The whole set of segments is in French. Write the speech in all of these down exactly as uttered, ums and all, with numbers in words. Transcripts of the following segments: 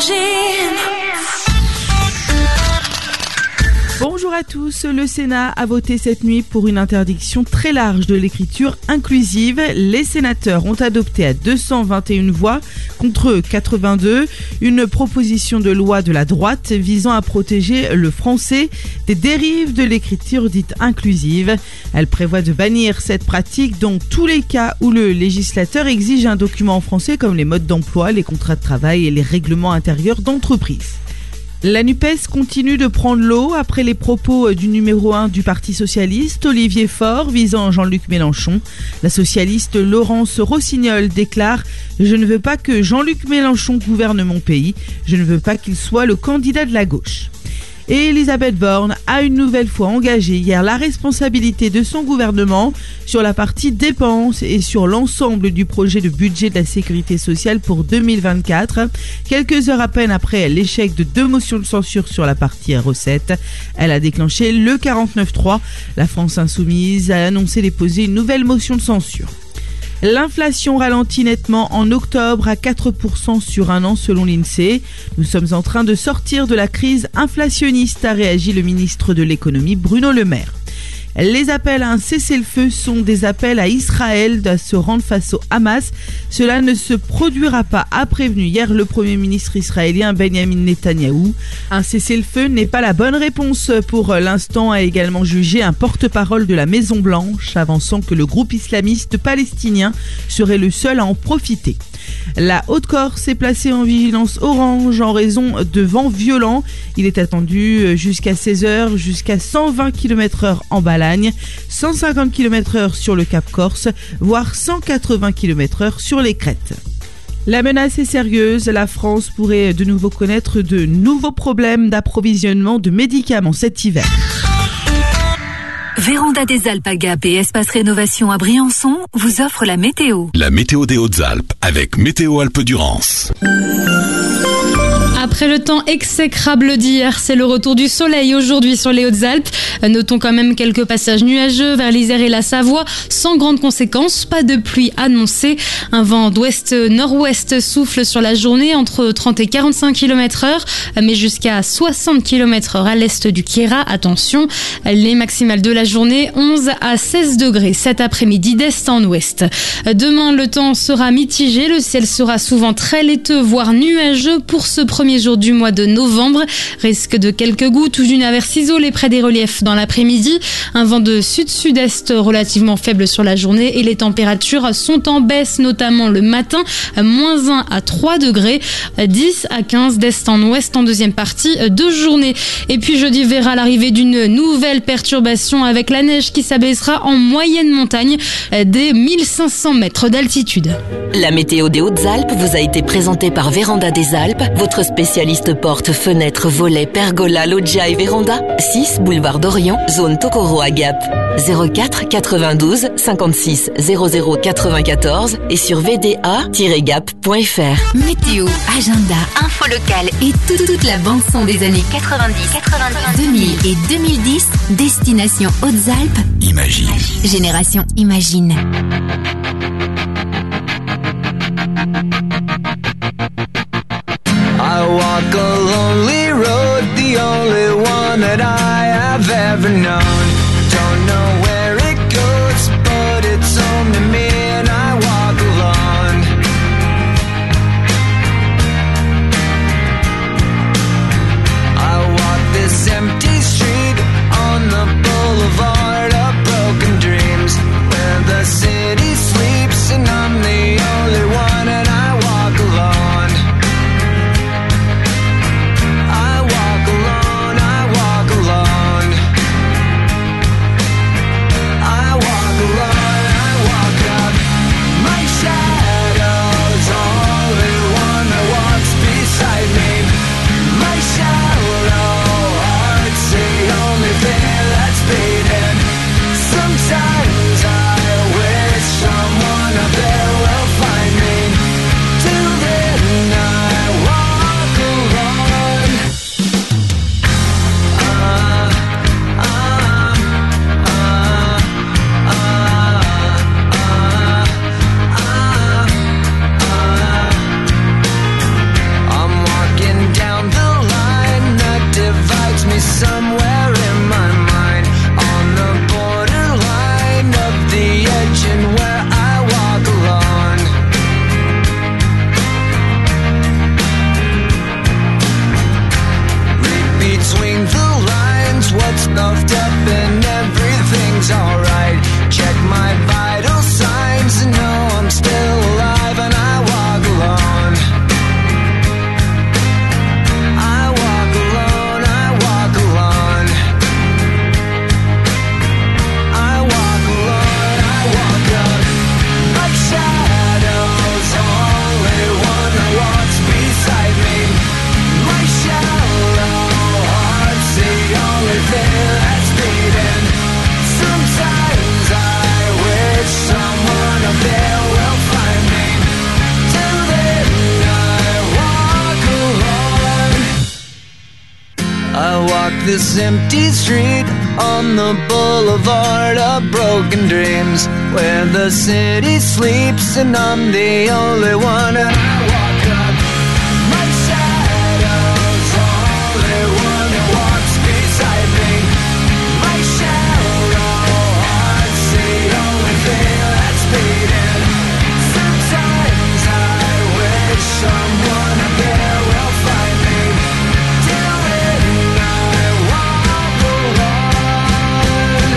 Bonjour à tous, le Sénat a voté cette nuit pour une interdiction très large de l'écriture inclusive. Les sénateurs ont adopté à deux cent vingt et une voix contre quatre-vingt-deux une proposition de loi de la droite visant à protéger le français des dérives de l'écriture dite inclusive. Elle prévoit de bannir cette pratique dans tous les cas où le législateur exige un document en français comme les modes d'emploi, les contrats de travail et les règlements intérieurs d'entreprise. La NUPES continue de prendre l'eau après les propos du numéro un du Parti socialiste, Olivier Faure, visant Jean-Luc Mélenchon. La socialiste Laurence Rossignol déclare « Je ne veux pas que Jean-Luc Mélenchon gouverne mon pays, je ne veux pas qu'il soit le candidat de la gauche ». Et Elisabeth Borne a une nouvelle fois engagé hier la responsabilité de son gouvernement sur la partie dépenses et sur l'ensemble du projet de budget de la sécurité sociale pour deux mille vingt-quatre. Quelques heures à peine après l'échec de deux motions de censure sur la partie recettes, elle a déclenché le quarante-neuf trois. La France insoumise a annoncé déposer une nouvelle motion de censure. L'inflation ralentit nettement en octobre à quatre pour cent sur un an selon l'INSEE. Nous sommes en train de sortir de la crise inflationniste, a réagi le ministre de l'économie Bruno Le Maire. Les appels à un cessez-le-feu sont des appels à Israël de se rendre face au Hamas. Cela ne se produira pas, a prévenu hier le Premier ministre israélien Benjamin Netanyahou. Un cessez-le-feu n'est pas la bonne réponse pour l'instant, a également jugé un porte-parole de la Maison-Blanche, avançant que le groupe islamiste palestinien serait le seul à en profiter. La Haute-Corse est placée en vigilance orange en raison de vents violents. Il est attendu jusqu'à seize heures, jusqu'à cent vingt kilomètres heure en Balagne, cent cinquante kilomètres heure sur le Cap Corse, voire cent quatre-vingts kilomètres heure sur les crêtes. La menace est sérieuse, la France pourrait de nouveau connaître de nouveaux problèmes d'approvisionnement de médicaments cet hiver. Véranda des Alpes à Gap et Espace Rénovation à Briançon vous offrent la météo. La météo des Hautes-Alpes avec Météo Alpes-Durance. Après le temps exécrable d'hier, c'est le retour du soleil aujourd'hui sur les Hautes-Alpes. Notons quand même quelques passages nuageux vers l'Isère et la Savoie, sans grandes conséquences, pas de pluie annoncée. Un vent d'ouest-nord-ouest souffle sur la journée entre trente et quarante-cinq kilomètres heure, mais jusqu'à soixante kilomètres heure à l'est du Queyras. Attention, les maximales de la journée, onze à seize degrés cet après-midi d'est en ouest. Demain, le temps sera mitigé, le ciel sera souvent très laiteux, voire nuageux pour ce premier jour du mois de novembre. Risque de quelques gouttes ou d'une averse isolée près des reliefs dans l'après-midi. Un vent de sud-sud-est relativement faible sur la journée et les températures sont en baisse, notamment le matin, moins un à trois degrés, dix à quinze d'est en ouest en deuxième partie de journée. Et puis jeudi verra l'arrivée d'une nouvelle perturbation avec la neige qui s'abaissera en moyenne montagne des mille cinq cents mètres d'altitude. La météo des Hautes-Alpes vous a été présentée par Véranda des Alpes, votre spécialiste porte, fenêtres, volets, pergola, loggia et véranda. six boulevard d'Orient, zone Tokoro à Gap. zéro quatre quatre-vingt-douze cinquante-six zéro zéro quatre-vingt-quatorze et sur v d a tiret gap point f r. Météo, agenda, info locale et toute, toute la bande-son des années quatre-vingt-dix, quatre-vingt-dix, deux mille et deux mille dix. Destination Hautes-Alpes. Imagine. Génération Imagine. I walk a lonely road, the only one that I have ever known. Don't know where it goes, but it's home to me and I walk alone. I walk this empty street on the boulevard of broken dreams, where the city sleeps. this empty street on the boulevard of broken dreams, where the city sleeps and I'm the only one. And I walk up, my shadow's the only one that walks beside me. My shallow heart's the only thing that's beating. Sometimes I wish someone up there will find me. Till then I walk alone.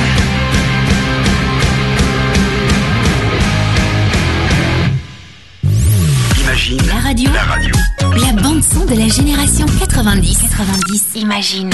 Imagine La radio. la radio. La bande-son de la génération quatre-vingt-dix. quatre-vingt-dix. Imagine.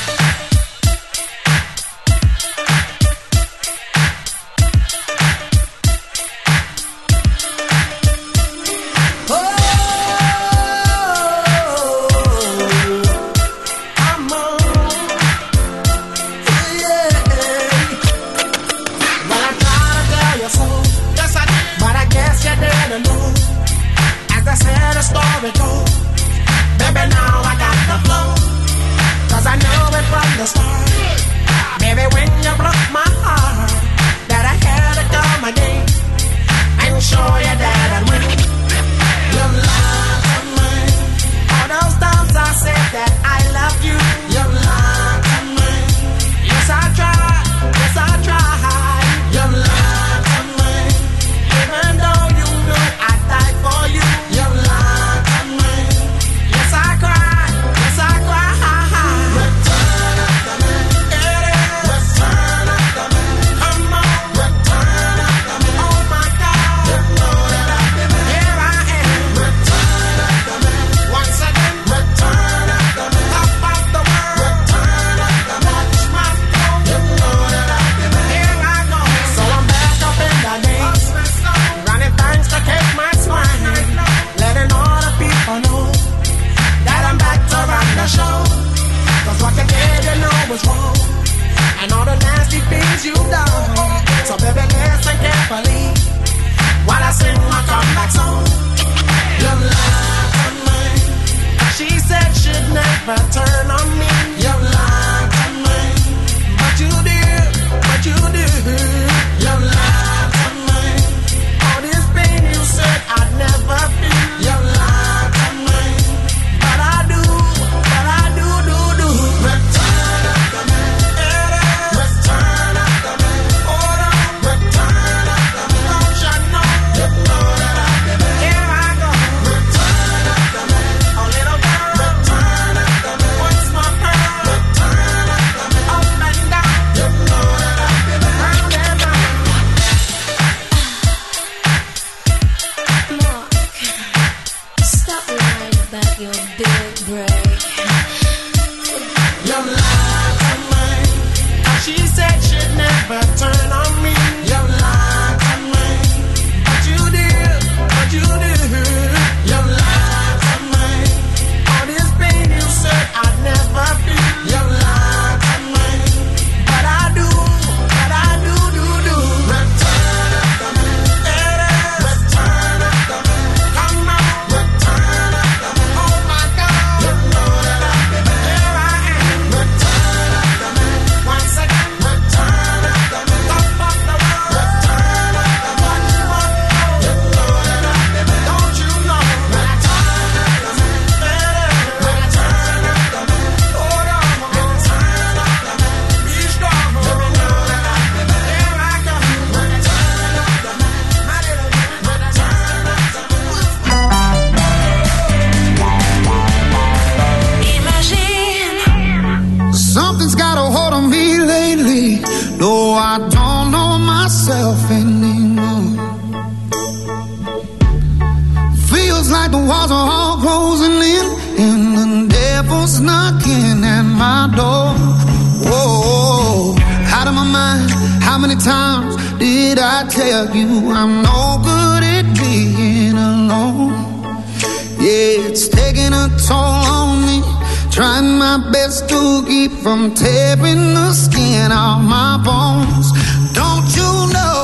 From tearing the skin off my bones. Don't you know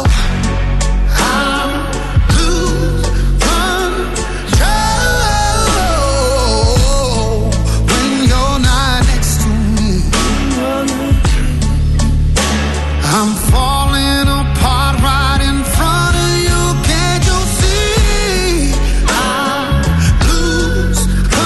I'm lose control when you're not next to me? I'm falling apart right in front of you. Can't you see? I lose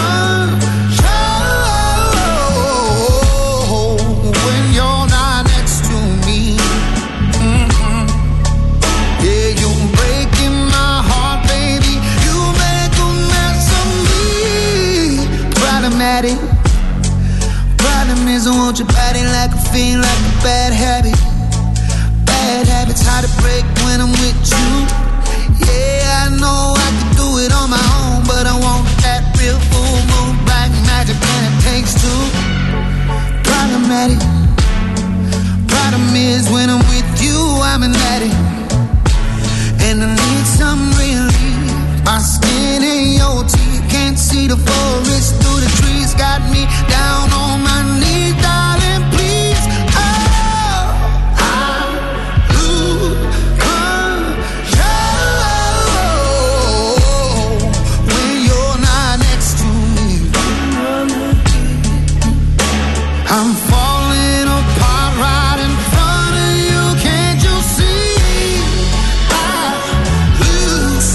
control when you're not next to me. Mm-hmm. Yeah, you're breaking my heart, baby. You make a mess of me. Problematic. Problem is I want your body like a fiend, like a bad habit. Bad habits hard to break when I'm with you. Yeah, I know I can do it on my own, but I want that real full moon black magic, and it takes two. Problematic. Problem is when I'm with you, I'm an addict, and I need some relief. My skin and your teeth, can't see the forest through the trees. Got me down on my knees, darling, please. Oh, I lose control when you're not next to me. I'm falling apart right in front of you. Can't you see? I lose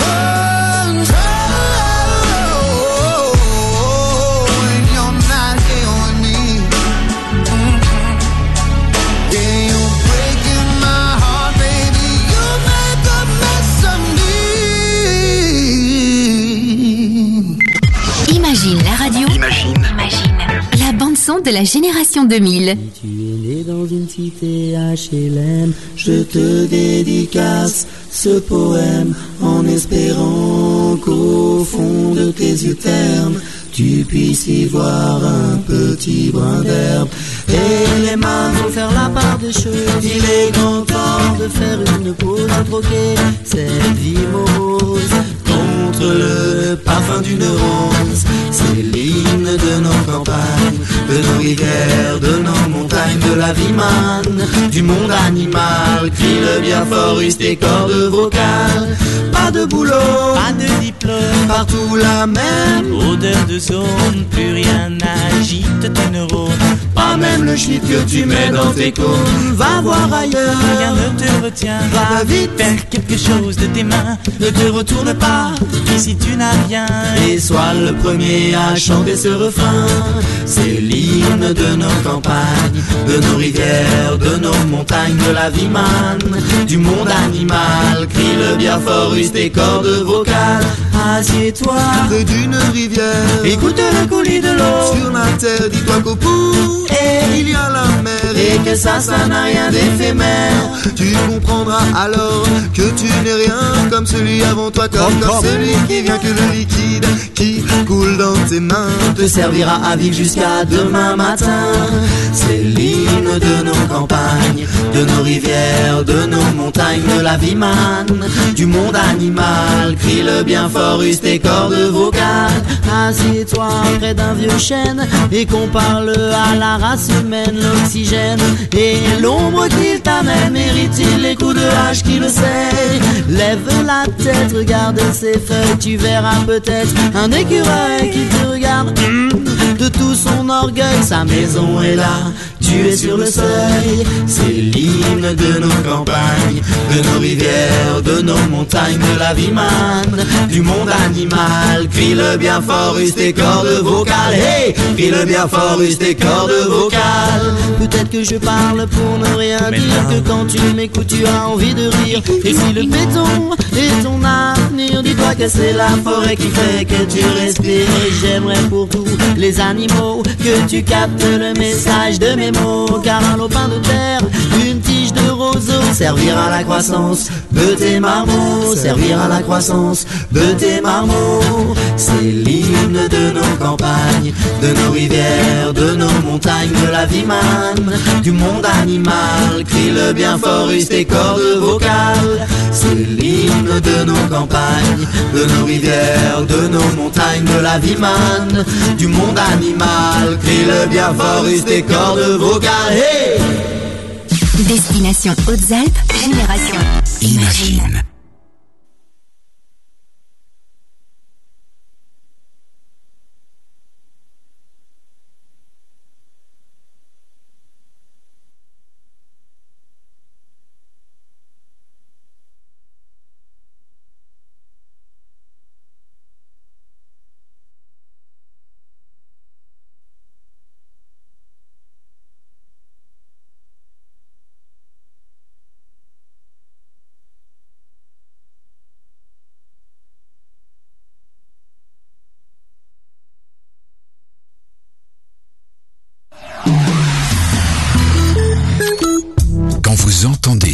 control when you're not here with me. Mm-hmm. Yeah, you're breaking my heart, baby. You make a mess of me. Imagine la radio. Imagine. Imagine la bande son de la génération deux mille. Tu es né dans une cité H L M, je te dédicace ce poème en espérant qu'au fond de tes yeux ternes, tu puisses y voir un petit brin d'herbe. Et les mains vont faire la part des choses. Il est grand temps de faire une pause, de troquer cette vie morose contre le parfum d'une rose. C'est l'hymne de nos campagnes, de nos rivières, de nos montagnes, de la vie manne, du monde animal. Crie le bien fort, use tes cordes vocales. Pas de boulot, pas de diplôme, partout la même odeur de zone, plus rien n'agite tes neurones. Pas même le shit que tu mets dans tes cônes. Va voir ailleurs, Rien ne te retient. va vite, Faire quelque chose de tes mains. ne te retourne pas Ici tu n'as rien. et sois le premier à chanter ce refrain. C'est l'hymne de nos campagnes, de nos rivières, de nos montagnes, de la vie manne, du monde animal. Crie le bien fort, use tes cordes vocales. Assieds-toi près d'une rivière, écoute le coulis de l'eau sur la terre. Dis-toi qu'au bout et il y a la mer, et que ça, ça n'a rien d'éphémère. Tu comprendras alors que tu n'es rien comme celui avant toi, comme, comme celui qui vient, que le liquide qui coule dans tes mains te servira à vivre jusqu'à demain matin. C'est l'hymne de nos campagnes, de nos rivières, de nos montagnes, de la vie manne, du monde animal. Crie le bien fort, use tes cordes vocales. Assieds-toi près d'un vieux chêne et qu'on parle à la race humaine. L'oxygène et l'ombre qu'il t'amène, mérite-t-il les coups de hache qui le sait? Lève la tête, regarde ses feuilles, tu verras peut-être un écureuil qui te regarde de tout son orgueil. Sa maison est là, tu es sur le seuil. C'est l'hymne de nos campagnes, de nos rivières, de nos montagnes, de la vie manne, du monde animal. Crie le bien fort, use tes cordes vocales. Hey, crie le bien fort, use tes cordes vocales. Peut-être que je parle pour ne rien Mais dire, non. que quand tu m'écoutes tu as envie de rire. Et si le béton est ton avenir, dis-toi que c'est la forêt qui fait que tu respires. Et j'aimerais pour tous les animaux que tu captes le message de mes mots. Car un lopin de terre, une tige de roseau, servir à la croissance de tes marmots, servir à la croissance de tes marmots. C'est l'hymne de nos campagnes, de nos rivières, de nos montagnes, de la vie manne, du monde animal. Crie le bien fort, use tes cordes vocales. C'est l'hymne de nos campagnes, de nos rivières, de nos montagnes, de la vie manne, du monde animal. Crie le bien fort, use tes cordes vocales. Hey! Destination Hautes-Alpes, génération Imagine. Imagine.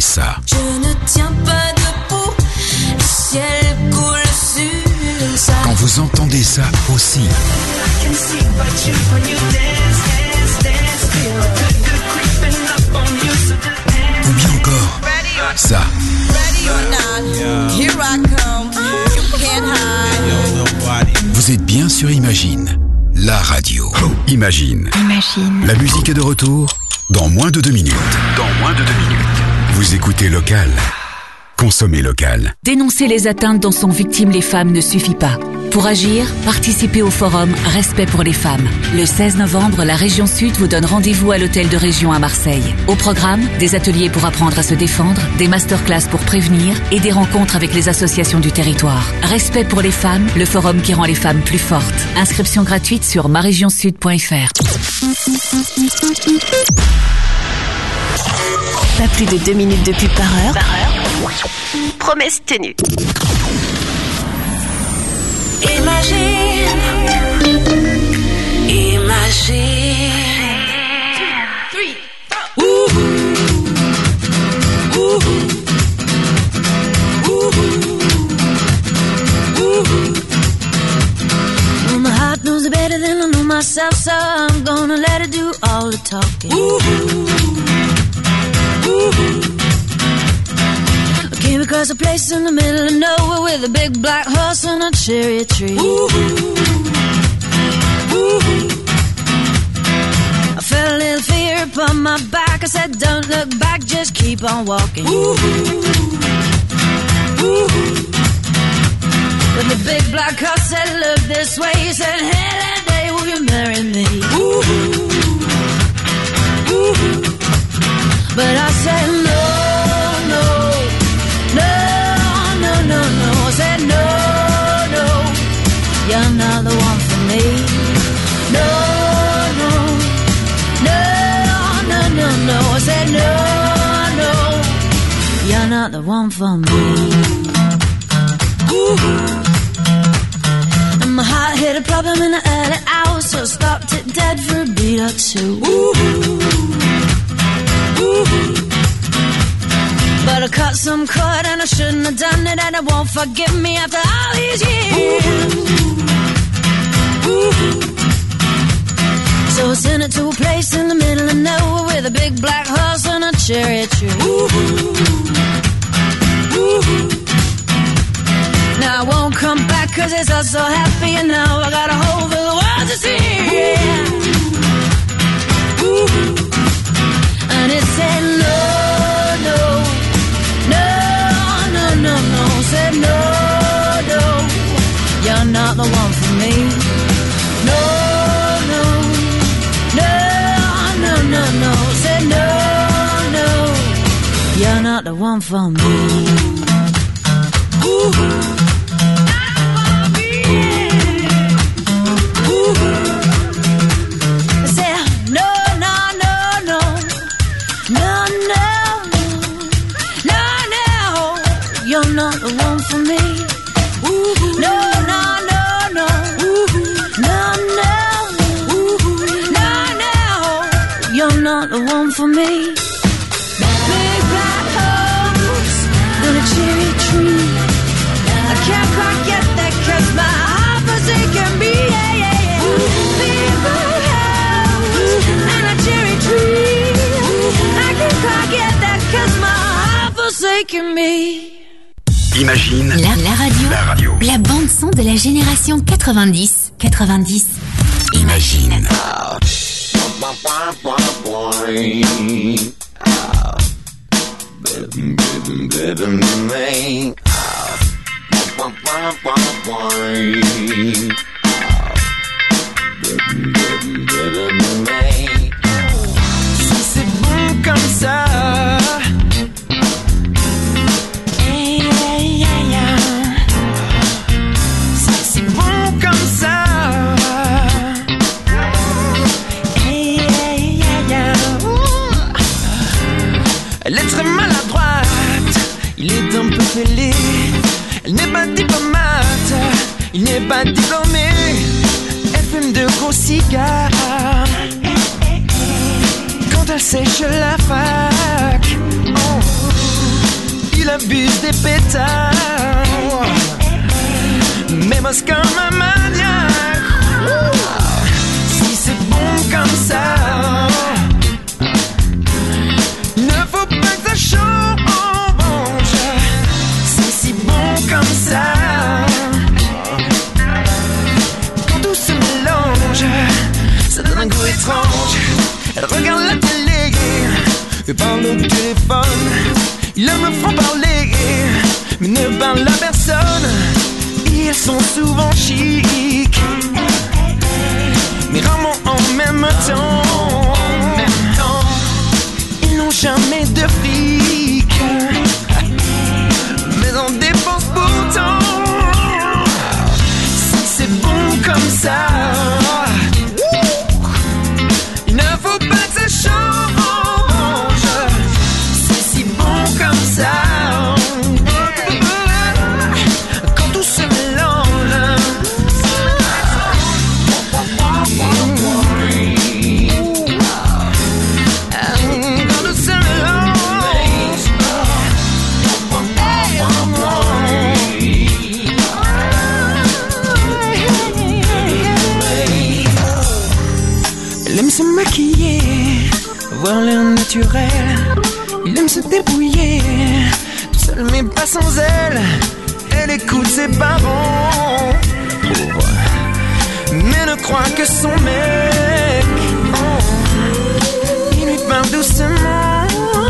ça. Je ne tiens pas debout, le ciel coule sur ça. Quand vous entendez ça aussi. Ou bien encore ça. Vous êtes bien sur Imagine, la radio. Imagine. Imagine. La musique est de retour dans moins de deux minutes. Dans moins de deux minutes. Vous écoutez local. Consommez local. Dénoncer les atteintes dont sont victimes les femmes ne suffit pas. Pour agir, participez au forum Respect pour les femmes. Le seize novembre, la région Sud vous donne rendez-vous à l'hôtel de région à Marseille. Au programme, des ateliers pour apprendre à se défendre, des masterclass pour prévenir et des rencontres avec les associations du territoire. Respect pour les femmes, le forum qui rend les femmes plus fortes. Inscription gratuite sur ma région sud point f r. Pas plus de deux minutes de pub par heure. Par heure. Promesse tenue. Imagine, imagine. Three, four. Ooh, ooh, ooh, ooh. Well, my heart knows it better than I know myself, so I'm gonna let it do all the talking. Ooh, ooh. Came across a place in the middle of nowhere with a big black horse and a cherry tree. Ooh, ooh. I felt a little fear upon my back. I said, don't look back, just keep on walking. Ooh, ooh. But the big black horse said, look this way. He said, hey, that day will you marry me? Ooh, ooh. But I said, no, no. No, no, no, no, I said no, no, you're not the one for me. No, no, no, no, no, no, I said no, no, you're not the one for me. Ooh. And my heart hit a problem in the early hours, so I stopped it dead for a beat or two. Ooh. Ooh. But I cut some cord and I shouldn't have done it, and it won't forgive me after all these years. Ooh. So I sent it to a place in the middle of nowhere with a big black horse and a cherry tree. Ooh. Ooh. Now I won't come back cause it's all so happy, and now I got a hole for the world to see. Yeah. Ooh. And it said no, no. No, no, no, no, said no, no, you're not the one for me. No, no, no, no, no, no, said no, no, you're not the one for me. Ooh. You're not the one for me. Ooh, no, no, no, no. Ooh, no, no. Ooh, no, no. You're not the one for me. Big black horse and a cherry tree. I can't quite get that cause my heart forsaken me. Yeah, yeah, yeah. Big black horse and a cherry tree. I can't quite get that cause my heart forsaken me. Imagine la, la radio, la radio, la bande son de la génération quatre-vingt-dix. quatre-vingt-dix. Imagine. Si c'est bon comme ça. Elle est très maladroite, il est un peu fêlé. Elle n'est pas diplomate, il n'est pas diplômé. Elle fume de gros cigares quand elle sèche la fac. Oh. abuse des pétales. Mais bosse comme un maniaque. Si c'est bon comme ça, ne faut pas que ça change. C'est si bon comme ça. Quand tout se mélange, ça donne un goût étrange. Elle regarde la télé et parle au téléphone. Ils me font parler, mais ne parlent à personne. Ils sont souvent chics, mais rarement en même temps. Ils n'ont jamais de fric, mais en dépensent pourtant. Si c'est bon comme ça, il ne faut pas que ça change. C'est si bon comme ça. Quand tout se mélange, quand tout se Elle aime se maquiller, avoir l'air naturel. Il aime se débrouiller, tout seul mais pas sans elle. Elle écoute ses parents, pauvre, mais ne croit que son mec. Oh, il lui parle doucement,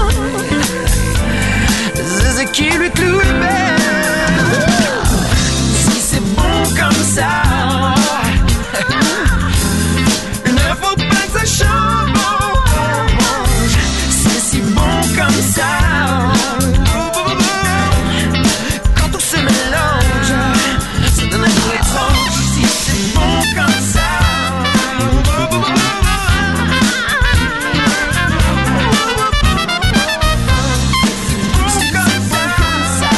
c'est ce qui lui cloue le bec. Si c'est bon comme ça, c'est si bon comme ça. Quand tout se mélange, ça donne un goût étrange. Si c'est bon comme ça. C'est bon comme ça.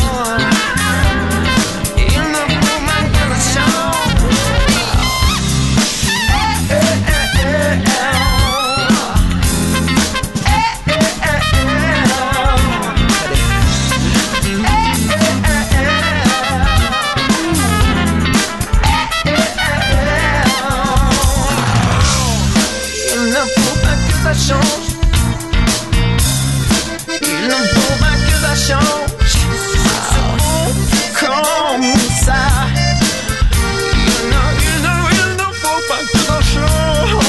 Il ne faut pas que ça change. Eh, eh, eh, eh. Change. Il ne faut pas que ça change. C'est bon comme ça. Il ne, il ne, il ne faut pas que ça change.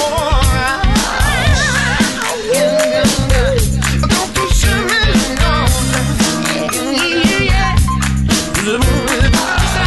Quand tout se mélange, c'est bon comme ça.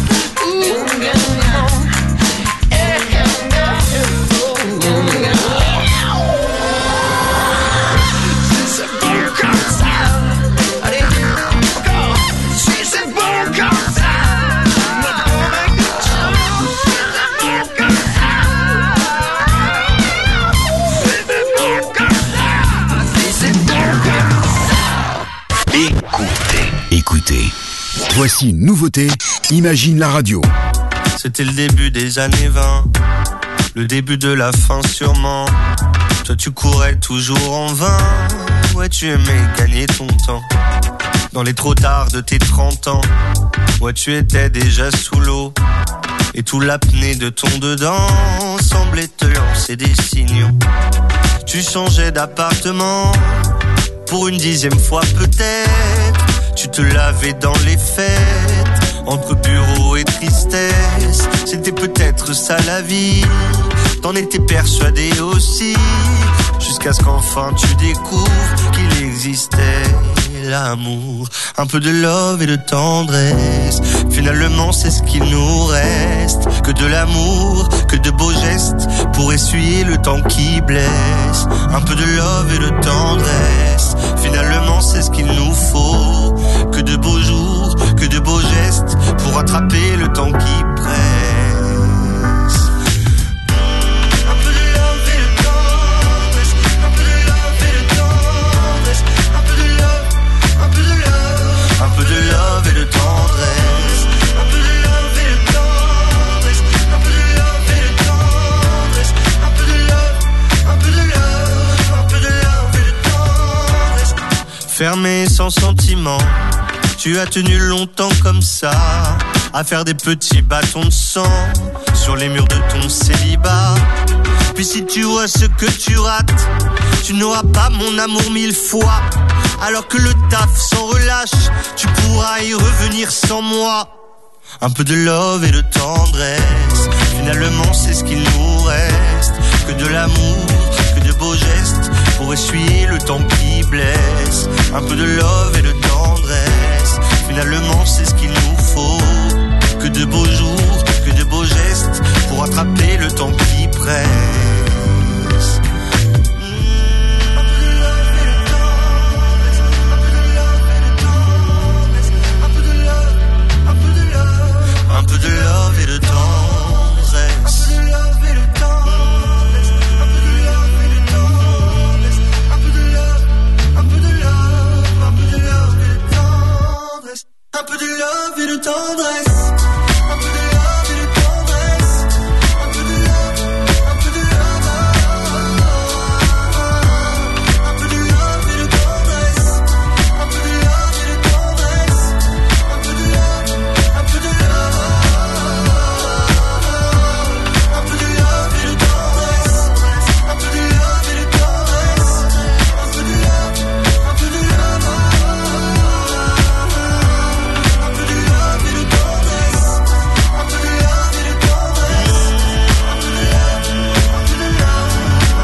Écoutez, voici une nouveauté, Imagine la radio. C'était le début des années vingt, le début de la fin sûrement. Toi tu courais toujours en vain, ouais tu aimais gagner ton temps. Dans les trop tard de tes trente ans, ouais tu étais déjà sous l'eau. Et tout l'apnée de ton dedans semblait te lancer des signaux. Tu changeais d'appartement, pour une dixième fois peut-être. Tu te lavais dans les fêtes, entre bureau et tristesse. C'était peut-être ça la vie, t'en étais persuadé aussi. Jusqu'à ce qu'enfin tu découvres qu'il existait l'amour. Un peu de love et de tendresse, finalement c'est ce qu'il nous reste. Que de l'amour, que de beaux gestes, pour essuyer le temps qui blesse. Un peu de love et de tendresse, finalement c'est ce qu'il nous faut. Que de beaux jours, que de beaux gestes, pour attraper le temps qui presse. Un peu de love et de tendresse, un peu de love et de tendresse, un peu de love, un peu de love, un peu de love et de tendresse, un peu de love et de tendresse, un peu de love et de tendresse, un peu de love, un peu de love, un peu de love et de tendresse. Fermez traîné sans sentiment. Tu as tenu longtemps comme ça, à faire des petits bâtons de sang sur les murs de ton célibat. Puis si tu vois ce que tu rates, tu n'auras pas mon amour mille fois. Alors que le taf s'en relâche, tu pourras y revenir sans moi. Un peu de love et de tendresse, finalement c'est ce qu'il nous reste. Que de l'amour, que de beaux gestes, pour essuyer le temps qui blesse. Un peu de love et de tendresse, finalement c'est ce qu'il nous faut. Que de beaux jours, que de beaux gestes, pour attraper le temps qui presse. Un peu de love et de tendresse. Un peu de love, un peu de love, un peu de love et de tendresse. Un peu de love et de tendresse. Un peu de love et de tendresse. Un peu de love, un peu de love. Un peu de love et de tendresse. Un peu de love et de tendresse. Un peu de love, un peu de love. Un peu de love et de tendresse. Un peu de love et de tendresse. Un peu de love, un peu de love. Un peu de love et de tendresse. Un peu de love et de tendresse. Un peu de love, un peu de love.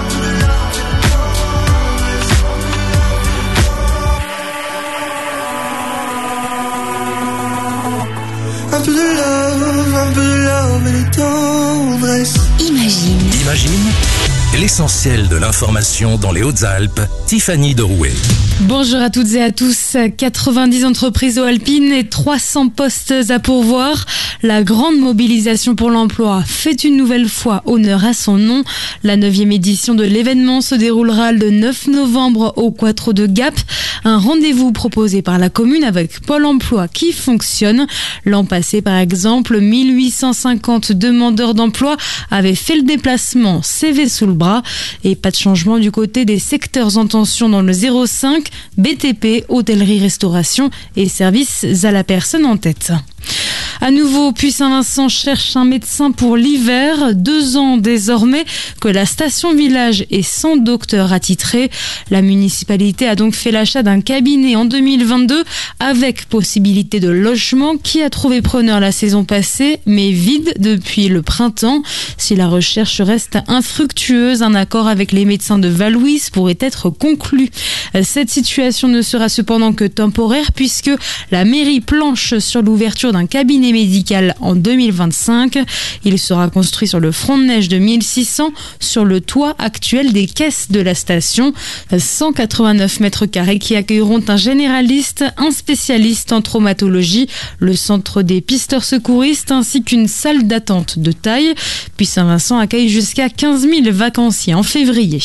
Un peu de love, un peu de love et de tendresse. Imagine. Imagine l'essentiel de l'information dans les Hautes-Alpes. Tiffany de Rouet. Bonjour à toutes et à tous. quatre-vingt-dix entreprises aux Alpines et trois cents postes à pourvoir. La grande mobilisation pour l'emploi fait une nouvelle fois honneur à son nom. La neuvième édition de l'événement se déroulera le neuf novembre au Quattro de Gap. Un rendez-vous proposé par la commune avec Pôle emploi qui fonctionne. L'an passé, par exemple, mille huit cent cinquante demandeurs d'emploi avaient fait le déplacement C V sous le bras. Et pas de changement du côté des secteurs en tension dans le zéro cinq, B T P, hôtellerie, restauration et services à la personne en tête. À nouveau, Puy-Saint-Vincent cherche un médecin pour l'hiver. Deux ans désormais que la station village est sans docteur attitré. La municipalité a donc fait l'achat d'un cabinet en deux mille vingt-deux avec possibilité de logement qui a trouvé preneur la saison passée mais vide depuis le printemps. Si la recherche reste infructueuse, un accord avec les médecins de Valouise pourrait être conclu. Cette situation ne sera cependant que temporaire puisque la mairie planche sur l'ouverture d'un cabinet médical en deux mille vingt-cinq. Il sera construit sur le front de neige de mille six cents sur le toit actuel des caisses de la station. cent quatre-vingt-neuf mètres carrés qui accueilleront un généraliste, un spécialiste en traumatologie, le centre des pisteurs secouristes ainsi qu'une salle d'attente de taille. Puis Saint-Vincent accueille jusqu'à quinze mille vacanciers en février.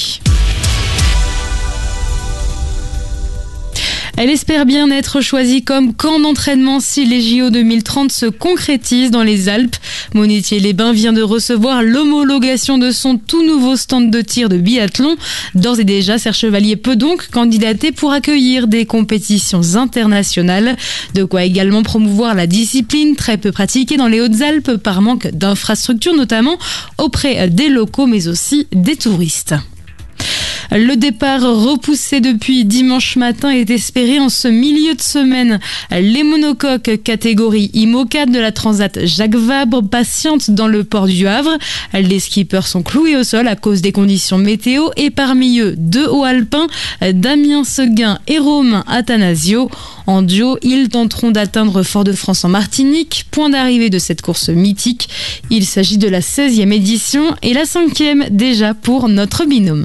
Elle espère bien être choisie comme camp d'entraînement si les J O deux mille trente se concrétisent dans les Alpes. Monetier-les-Bains vient de recevoir l'homologation de son tout nouveau stand de tir de biathlon. D'ores et déjà, Serre Chevalier peut donc candidater pour accueillir des compétitions internationales. De quoi également promouvoir la discipline très peu pratiquée dans les Hautes-Alpes par manque d'infrastructures, notamment auprès des locaux mais aussi des touristes. Le départ repoussé depuis dimanche matin est espéré en ce milieu de semaine. Les monocoques catégorie IMOCA de la Transat Jacques Vabre patientent dans le port du Havre. Les skippers sont cloués au sol à cause des conditions météo et parmi eux deux hauts alpins, Damien Seguin et Romain Athanasio. En duo, ils tenteront d'atteindre Fort-de-France en Martinique, point d'arrivée de cette course mythique. Il s'agit de la seizième édition et la cinquième déjà pour notre binôme.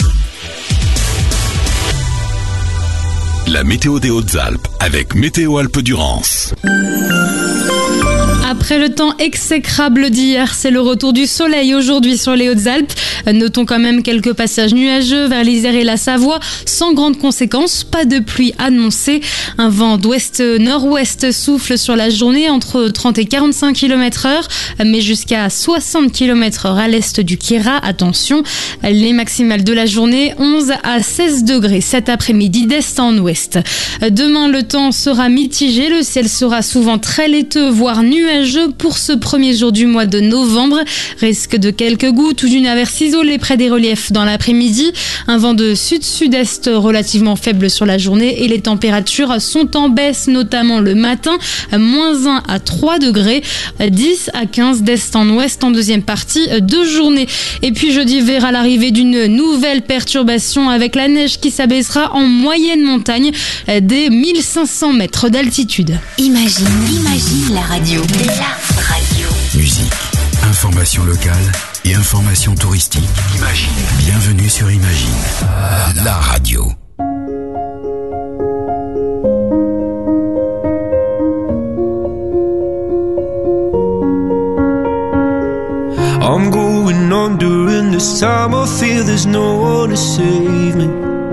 La météo des Hautes-Alpes avec Météo Alpes Durance. À Après le temps exécrable d'hier, c'est le retour du soleil aujourd'hui sur les Hautes-Alpes. Notons quand même quelques passages nuageux vers l'Isère et la Savoie, sans grandes conséquences, pas de pluie annoncée. Un vent d'ouest-nord-ouest souffle sur la journée entre trente et quarante-cinq kilomètres heure, mais jusqu'à soixante kilomètres heure à l'est du Queyras. Attention, les maximales de la journée, onze à seize degrés cet après-midi d'est en ouest. Demain, le temps sera mitigé, le ciel sera souvent très laiteux, voire nuageux pour ce premier jour du mois de novembre. Risque de quelques gouttes ou d'une averse isolée près des reliefs dans l'après-midi. Un vent de sud-sud-est relativement faible sur la journée et les températures sont en baisse, notamment le matin, moins un à trois degrés, dix à quinze d'est en ouest en deuxième partie de journée. Et puis jeudi verra l'arrivée d'une nouvelle perturbation avec la neige qui s'abaissera en moyenne montagne des mille cinq cents mètres d'altitude. Imagine, imagine la radio. La radio. Musique, information locale et information touristique. Imagine. Bienvenue sur Imagine, la radio. I'm going under and this time I feel there's no one to save me.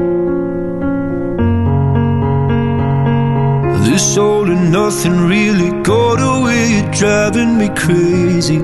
This all and nothing really got away, you're driving me crazy.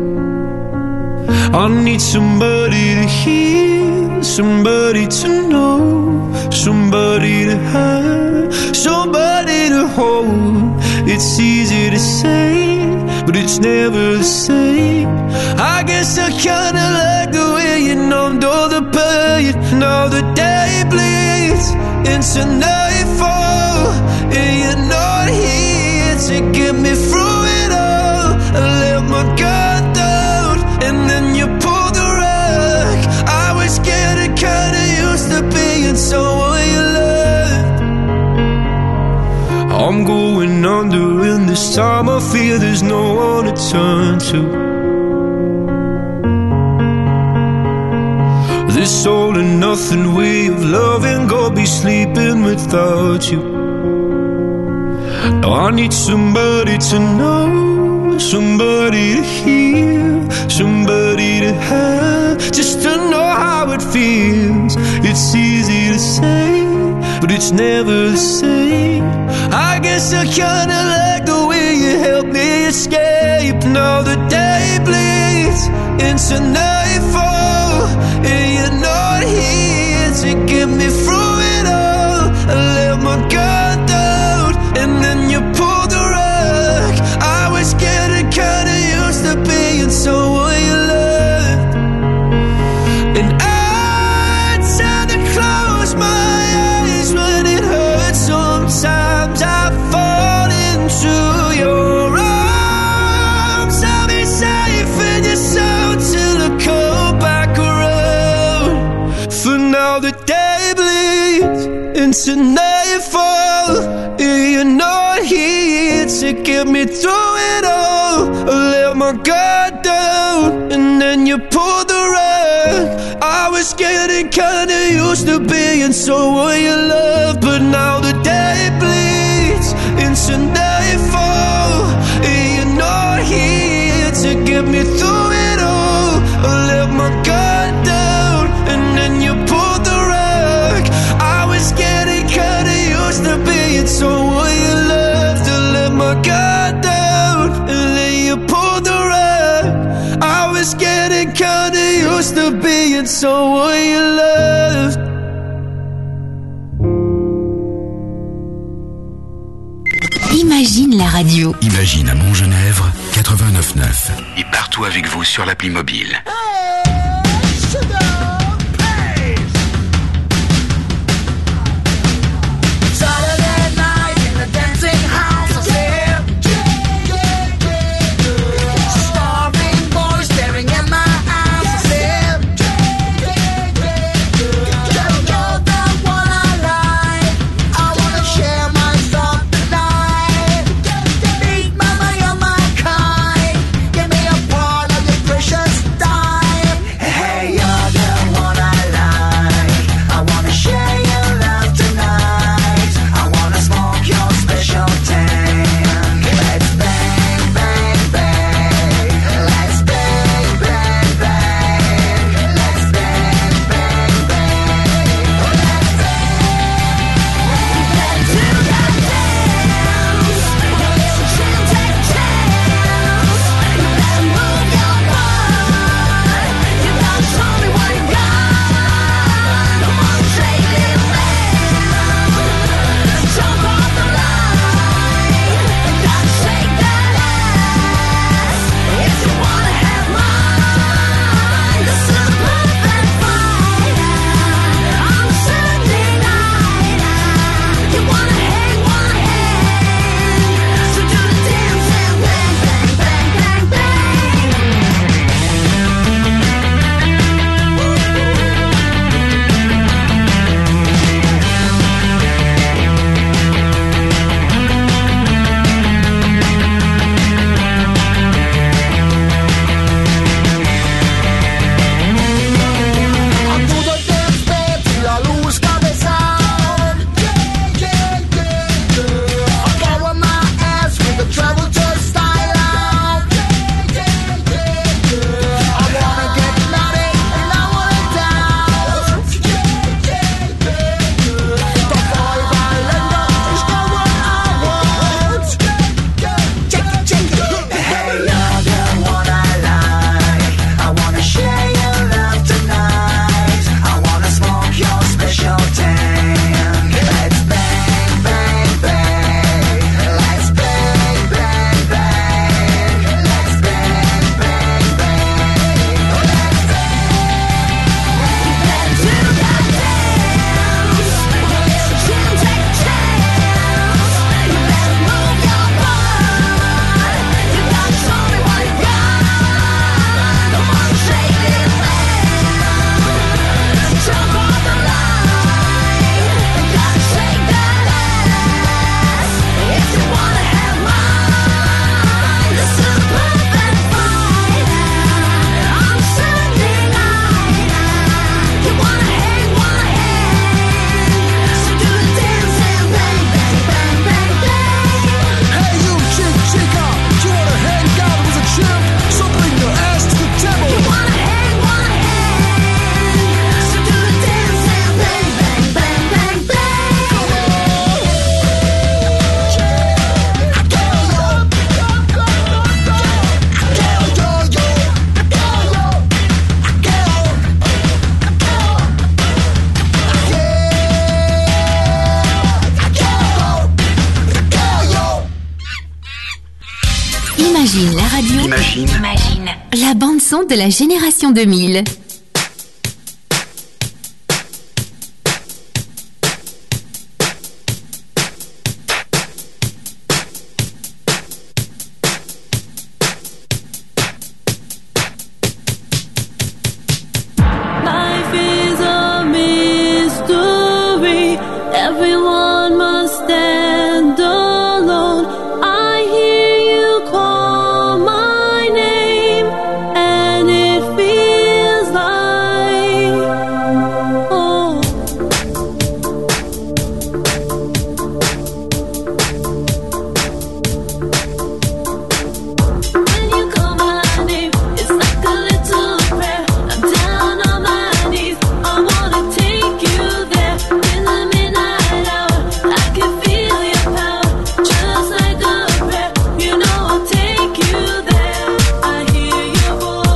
I need somebody to hear, somebody to know, somebody to have, somebody to hold. It's easy to say, but it's never the same. I guess I kinda like the way you numbed all the pain. Now the day bleeds into nightfall, and you're not here to get me through it all. I let my guard down, and then you pulled the rug. I was getting kinda used to being someone you loved. I'm going under, and this time I feel there's no one to turn to. This all and nothing way of loving, go be sleeping without you. Now I need somebody to know, somebody to hear, somebody to have, just to know how it feels. It's easy to say, but it's never the same. I guess I kinda like the way you help me escape. Now the day bleeds into nightfall, and you're not here to get me through it all. I let my guard down, and then you pulled the rug. I was getting kinda used to being someone you loved, and I tend to close my eyes when it hurts. Sometimes I fall into your arms. I'll be safe in your soul till I come back around. For now the day bleeds into nightfall, and you're not here to get me through it all. I let my guard down, and then you pulled the rug. I was getting kinda used to being someone you love, but now the day bleeds into nightfall, and you're not here to get me through it all. I let my guard down, and then you pulled the rug. I was getting kinda used to being someone you loved. To let my guard down, and then you pulled the rug. I was getting kinda used to being someone you loved. Imagine la radio. Imagine à Montgenèvre, quatre-vingt-neuf neuf. Et partout avec vous sur l'appli mobile. Precious time. Imagine la radio. Imagine. Imagine la bande son de la génération deux mille. Life is a mystery. Everyone must stand alone. I hear you call my name, and it feels like oh. When you call my name, it's like a little prayer. I'm down on my knees. I wanna take you there in the midnight hour. I can feel your power, just like a prayer. You know I'll take you there. I hear your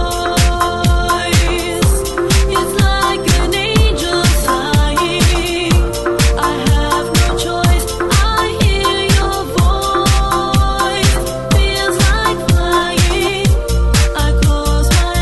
voice. It's like an angel sighing. I have no choice. I hear your voice. Feels like flying. I close my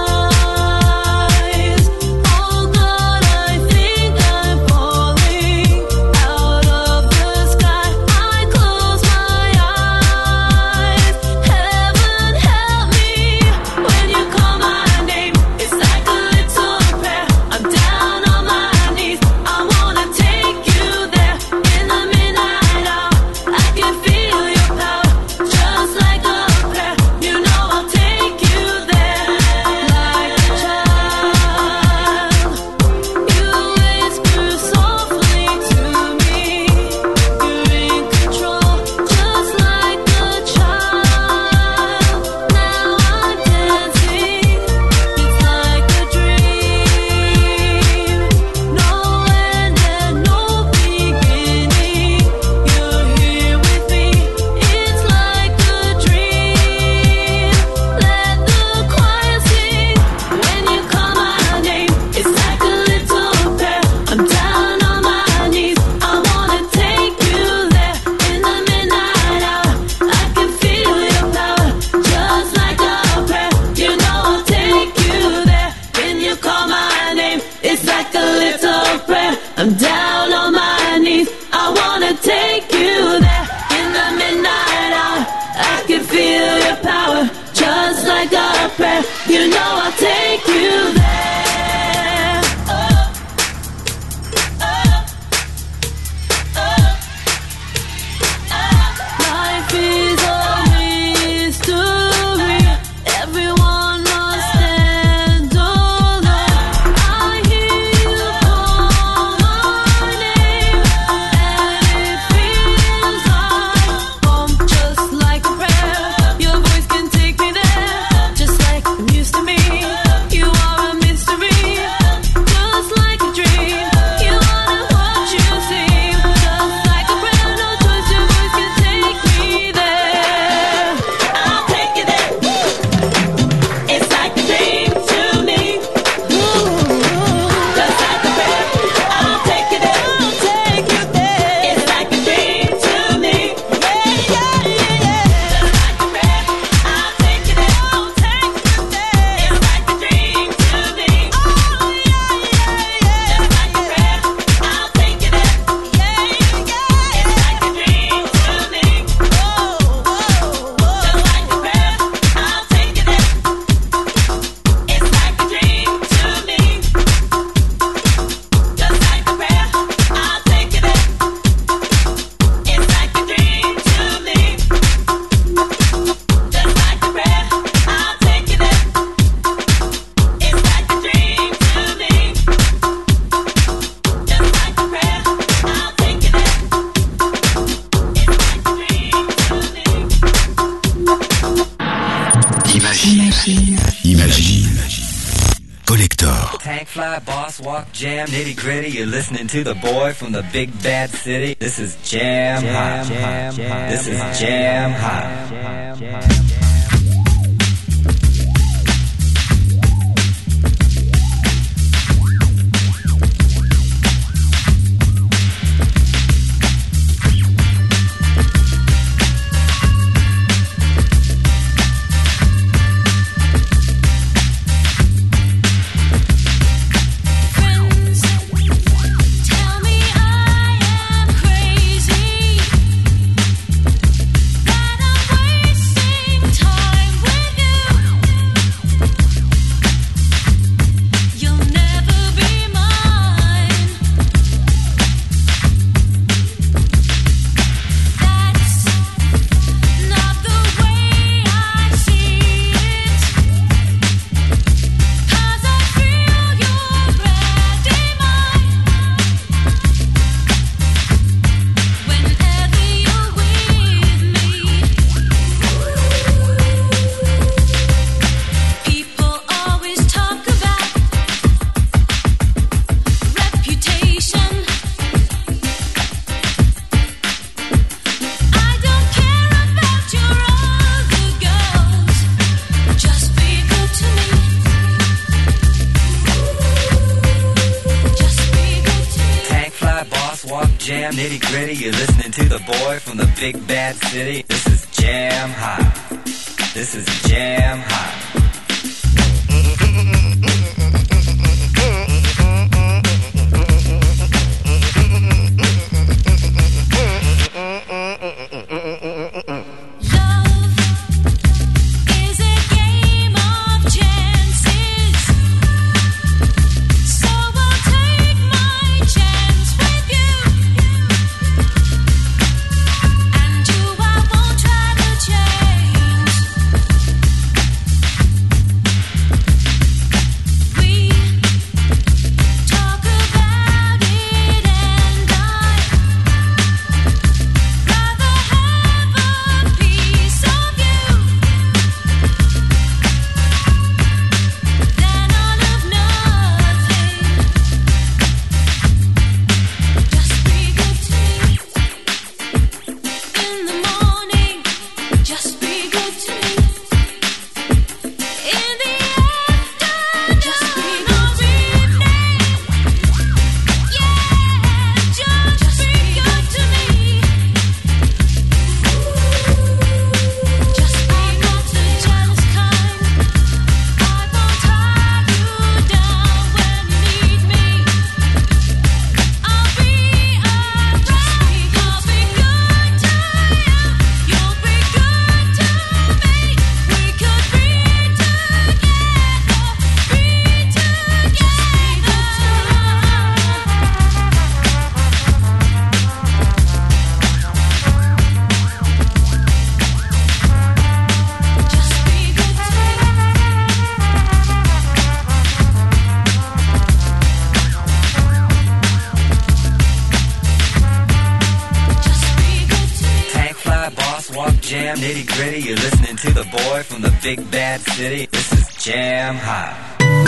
eyes. Oh God, I think I'm falling out of the sky. I close my eyes. Heaven help me when you call my name. It's like a little prayer. I'm down on my knees. I wanna take you there in the midnight hour. I can feel your power, just like a prayer. You know I'll take you there like a child. You whisper softly to me. You're in control, just like a child. Now I'm dancing. It's like a dream. No end and no beginning. You're here with me. It's like a dream. Let the choir sing when you call my name. It's like a little prayer. I'm down on my knees. I wanna take you there in the midnight hour. I can feel your power, just like a prayer. You know I'll take you there when you call my name. It's like a little prayer. I'm down on my knees. I wanna take you there in the midnight hour. I can feel your power, just like a prayer. You know I'll take you there. Oh, oh, oh, oh. Life is a mystery. Everyone must stand alone. I hear you call my name, and it feels like home, just like a prayer. Your voice can take me there, just like it used to me. You are a mystery, just like a dream. You are what you seem, just like a prayer. No choice, your voice can take me there. I'll take you there. It's like a dream to me, just like a prayer. I'll take you there. I'll take you there. It's like a dream to me, yeah, yeah, yeah, yeah. Just like a prayer. I'll take you there. I'll take you there. It's like a dream to me, oh yeah, yeah, yeah. Just like a prayer. I'll take you there, yeah, yeah. It's like a dream to me, whoa, whoa, whoa. Just like a prayer. I'll take you there. It's like a dream to me, just like a prayer. I'll take you there. It's like a dream to me, just like a prayer. I'll take you there. It's like a dream to me, just like a prayer. I'll take you there. Imagine. Imagine. Collector. Tank fly, boss walk, jam, nitty gritty. You're listening to the boy from the big bad city. This is jam hot. This is jam hot. nitty gritty. You're listening to the boy from the big bad city. This is Jam Hot. This is Jam Hot. Jam nitty gritty. You're listening to the boy from the big bad city. This is Jam Hot.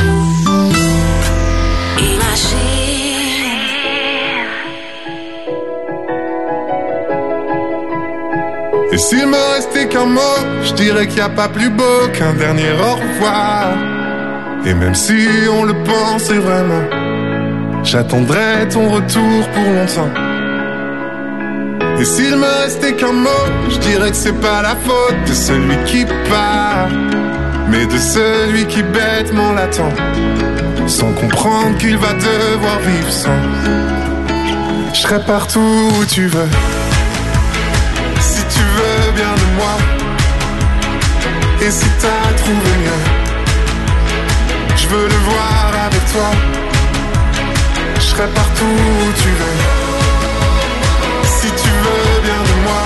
Et s'il me restait qu'un mot, je dirais qu'il n'y a pas plus beau qu'un dernier au revoir. Et même si on le pensait vraiment, j'attendrai ton retour pour longtemps. Et s'il me restait qu'un mot, je dirais que c'est pas la faute de celui qui part, mais de celui qui bêtement l'attend, sans comprendre qu'il va devoir vivre sans. Je serai partout où tu veux, si tu veux bien de moi. Et si t'as trouvé mieux, je veux le voir avec toi. Je serai partout où tu veux, si tu veux bien de moi.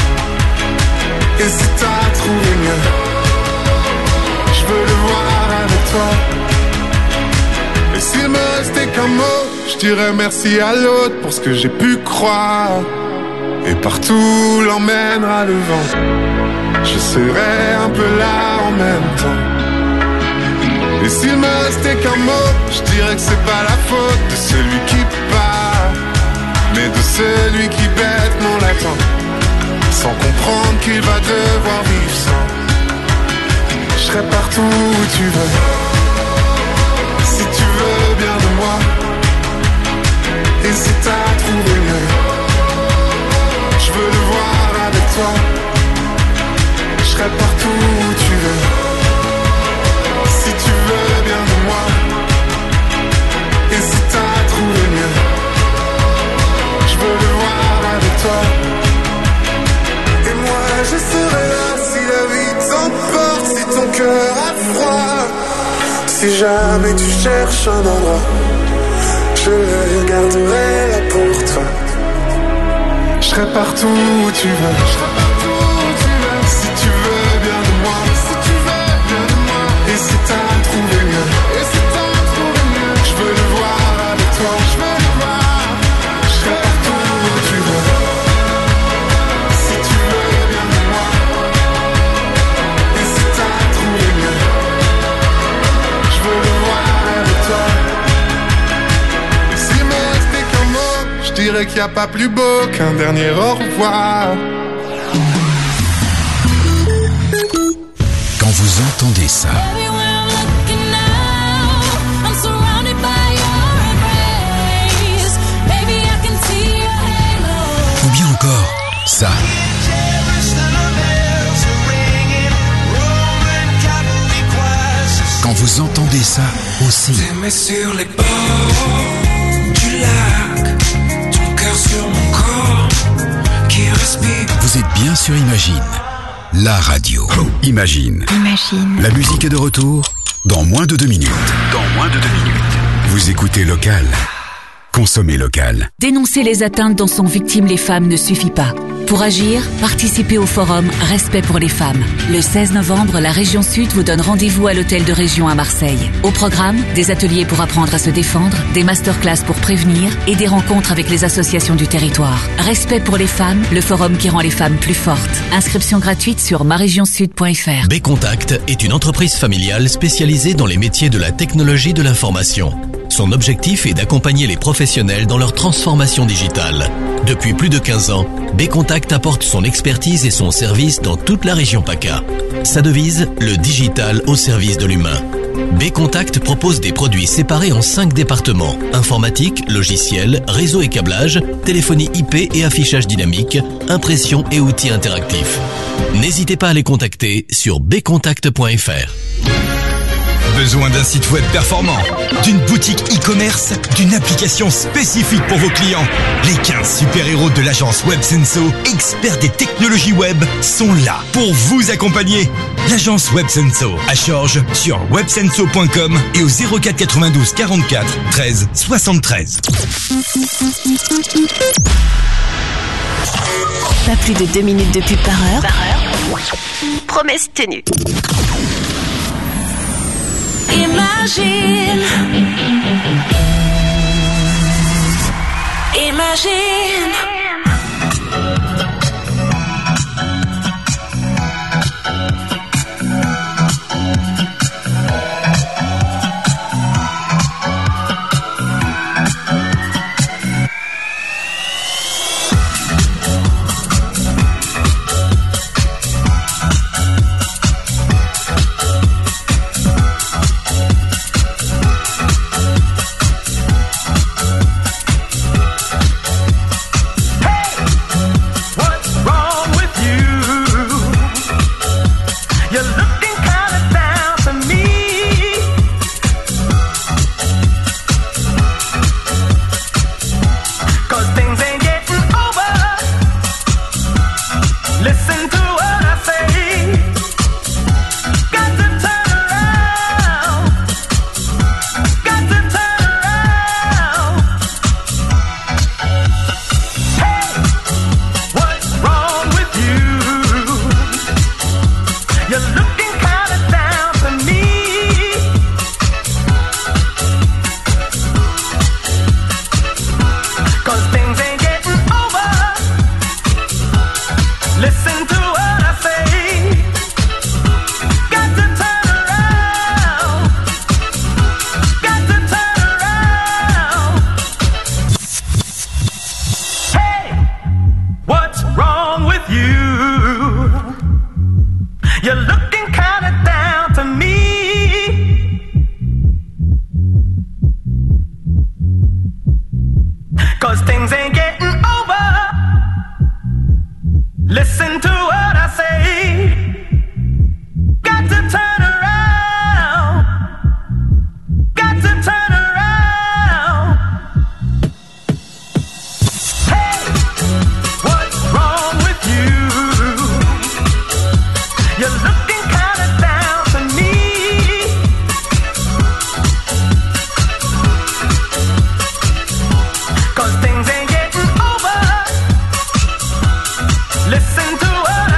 Et si t'as trouvé mieux, je veux le voir avec toi. Et s'il me restait qu'un mot, je dirais merci à l'autre pour ce que j'ai pu croire. Et partout l'emmènera le vent, je serai un peu là en même temps. Et s'il me restait qu'un mot, je dirais que c'est pas la faute de celui qui part, mais de celui qui bêtement l'attend, sans comprendre qu'il va devoir vivre sans. Je serai partout où tu veux, si tu veux bien de moi. Et si t'as trouvé mieux, je veux le voir avec toi. Je serai partout où tu veux, si tu veux bien de moi. Et si t'as trouvé mieux, je veux le voir avec toi. Et moi je serai là si la vie t'emporte, si ton cœur a froid. Si jamais tu cherches un endroit, je le garderai là pour toi. Je serai partout où tu veux, si tu veux bien de moi. Et si t'as trouvé mieux, je veux le voir avec toi. Je serai partout où tu veux, si tu veux bien de moi. Et si t'as trouvé mieux, je veux le voir avec toi. Et s'il me restait qu'un mot, je dirais qu'il n'y a pas plus beau qu'un dernier au revoir. Quand vous entendez ça, ça. Quand vous entendez ça aussi. Sur les bords du lac, ton cœur sur mon corps qui respire. Vous êtes bien sur Imagine, la radio. Imagine. Imagine. La musique est de retour dans moins de deux minutes. Dans moins de deux minutes. Vous écoutez Local. Consommez local. Dénoncer les atteintes dont sont victimes les femmes ne suffit pas. Pour agir, participez au forum Respect pour les femmes. Le seize novembre, la région Sud vous donne rendez-vous à l'hôtel de région à Marseille. Au programme, des ateliers pour apprendre à se défendre, des masterclass pour prévenir et des rencontres avec les associations du territoire. Respect pour les femmes, le forum qui rend les femmes plus fortes. Inscription gratuite sur ma région sud point f r. B-Contact est une entreprise familiale spécialisée dans les métiers de la technologie de l'information. Son objectif est d'accompagner les professionnels dans leur transformation digitale. Depuis plus de quinze ans, B-Contact apporte son expertise et son service dans toute la région PACA. Sa devise, le digital au service de l'humain. B-Contact propose des produits séparés en cinq départements: informatique, logiciel, réseau et câblage, téléphonie I P et affichage dynamique, impression et outils interactifs. N'hésitez pas à les contacter sur b contact point f r. Besoin d'un site web performant, d'une boutique e-commerce, d'une application spécifique pour vos clients? Les quinze super-héros de l'agence WebSenso, experts des technologies web, sont là pour vous accompagner. L'agence WebSenso à Chorges sur websenso point com et au zéro quatre quatre-vingt-douze quarante-quatre treize soixante-treize. Pas plus de deux minutes de pub par heure. Par heure. Promesse tenue. Imagine, imagine. Listen to what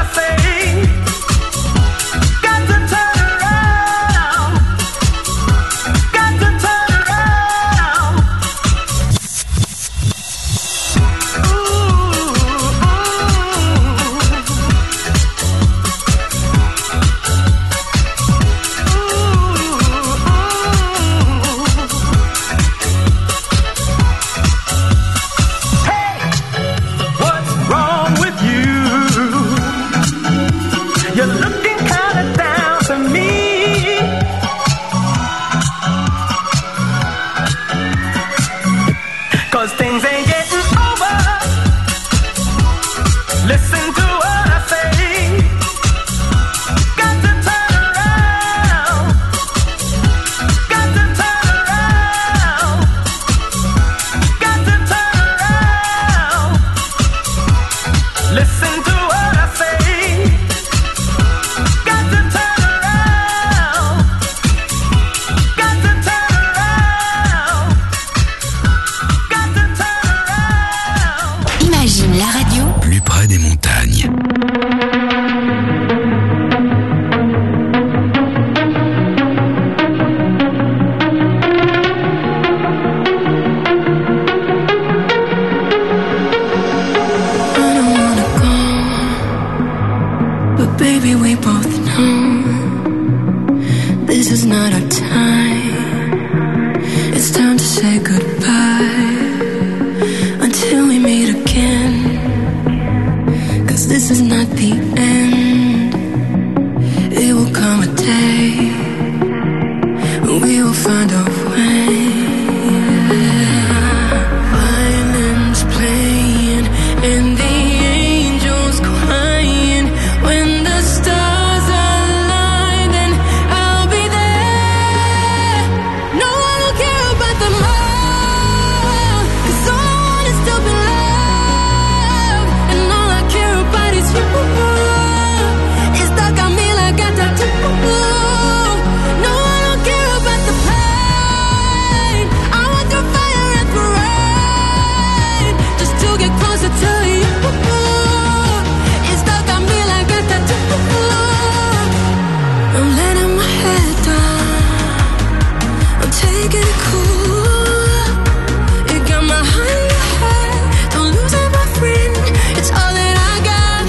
Baby, we both know this is not our time. It's time to say goodbye until we meet again. 'Cause this is not the end. It will come a day when we will find a way. Violins playing and the angels crying. When the stars align, then I'll be there. No, I don't care about the mile, 'cause all I want is to be loved, and all I care about is you. It's stuck on me like a tattoo. No, I don't care about the pain. I want the fire and the rain, just to get closer to you. It's stuck on me like a tattoo. I'm letting my head down, I'm taking it cool. You got my heart in your head, don't lose it, my friend. It's all that I got.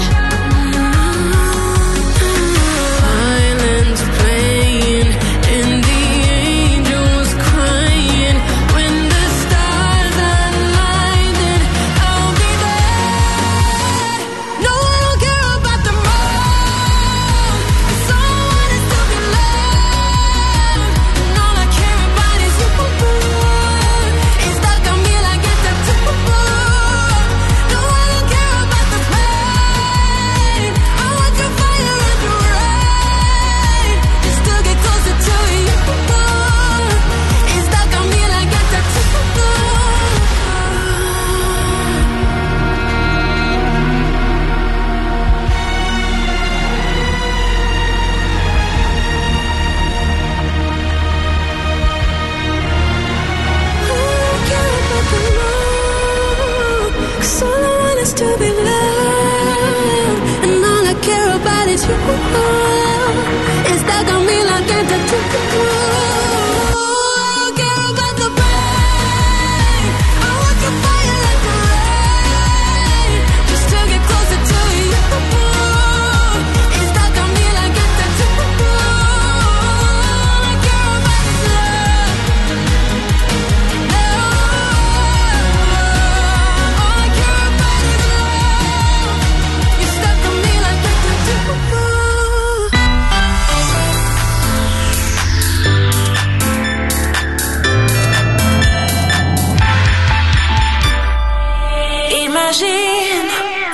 Violins playing and the angels crying. When the stars align, then I'll be there. No, I don't care about the moon, 'cause all I want is to be loved, and all I care about is you. It's stuck on me like a tattoo. No, I don't care about the pain. I want your fire and your rain, just to get closer to you. It's stuck on me like a tattoo. Cause all I want is to be loved, and all I care about is you. It's stuck on me like a tattoo. I don't care about the pain. I want your fire like the rain, just to get closer to you. It's stuck on me like a tattoo. All I care about is love. All I care about is love. You're stuck on me like a tattoo. Imagine.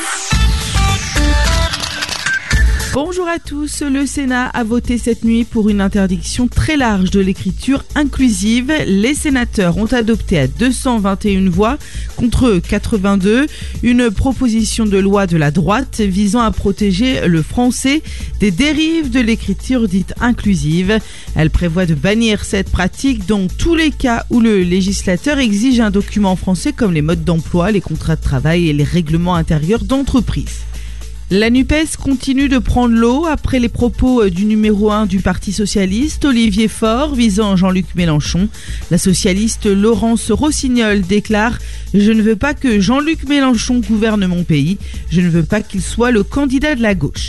Bonjour à tous, le Sénat a voté cette nuit pour une interdiction très large de l'écriture inclusive. Les sénateurs ont adopté à deux cent vingt et une voix contre quatre-vingt-deux une proposition de loi de la droite visant à protéger le français des dérives de l'écriture dite inclusive. Elle prévoit de bannir cette pratique dans tous les cas où le législateur exige un document français comme les modes d'emploi, les contrats de travail et les règlements intérieurs d'entreprise. La NUPES continue de prendre l'eau après les propos du numéro un du Parti Socialiste, Olivier Faure, visant Jean-Luc Mélenchon. La socialiste Laurence Rossignol déclare « Je ne veux pas que Jean-Luc Mélenchon gouverne mon pays, je ne veux pas qu'il soit le candidat de la gauche ».